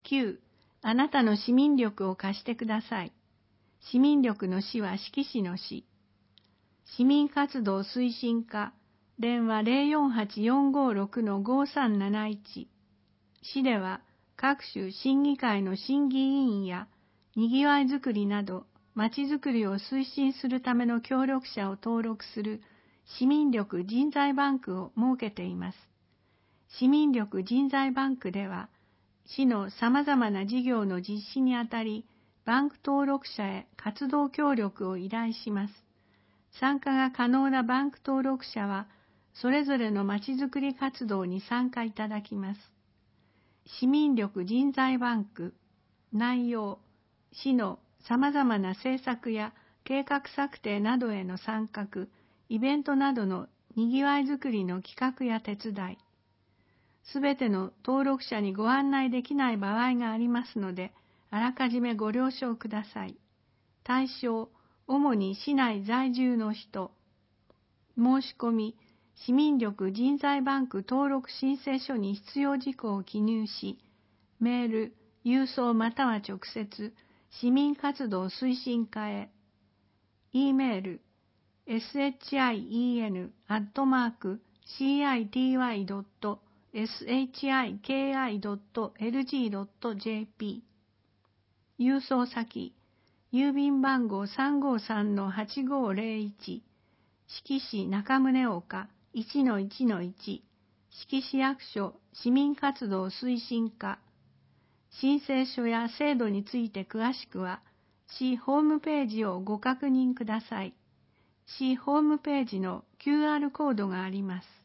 9、あなたの市民力を貸してください。市民力の市は市市の市。市民活動推進課、電話 048-456-5371。市では各種審議会の審議委員やにぎわいづくりなど、まちづくりを推進するための協力者を登録する市民力人材バンクを設けています。市民力人材バンクでは、市の様々な事業の実施にあたり、バンク登録者へ活動協力を依頼します。参加が可能なバンク登録者は、それぞれのまちづくり活動に参加いただきます。市民力人材バンク、内容、市の様々な政策や計画策定などへの参画、イベントなどのにぎわいづくりの企画や手伝い、すべての登録者にご案内できない場合がありますので、あらかじめご了承ください。対象、主に市内在住の人。申し込み、市民力人材バンク登録申請書に必要事項を記入し、メール、郵送または直接、市民活動推進課へ。e メール、shien.city.shiki.lg.jp 郵送先、郵便番号 353-8501 志木市中宗岡 1-1-1 志木市役所市民活動推進課。申請書や制度について詳しくは、市ホームページをご確認ください。市ホームページの QR コードがあります。